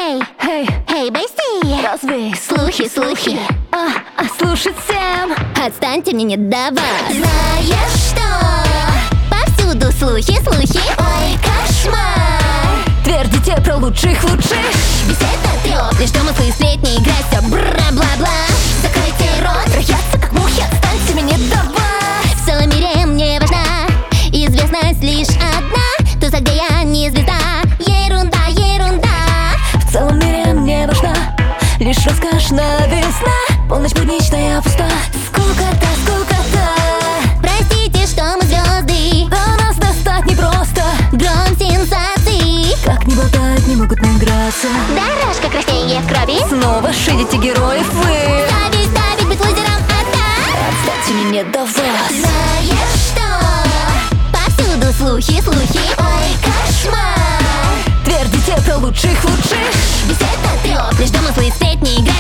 Эй, Бейси! Разве Слухи слушать всем? Отстаньте, мне не давать. Знаешь что? Повсюду слухи ой, кошмар. Твердите про лучших Весь этот трёп, лишь домыслы и сплетни, играть всё бла-бла-бла. Закройте рот, роятся как мухи, отстаньте, мне не давать. в целом мире мне важна известность лишь одна. Тусо, где я не звезда, ерунда. В целом мире мне важна лишь роскошная весна. Полночь будничная пуста, скукота. Простите, что мы звезды, До нас достать непросто. гром сенсаций. Как не болтают, не могут наиграться. Дорожка краснее в крови. Снова шидите героев вы. Ставить, быть лузером, Отстаньте, мне не давать. Знаешь что? Повсюду слухи ой, кошмар. Твердите про лучших Весь этот трёп, лишь домыслы и сплетни,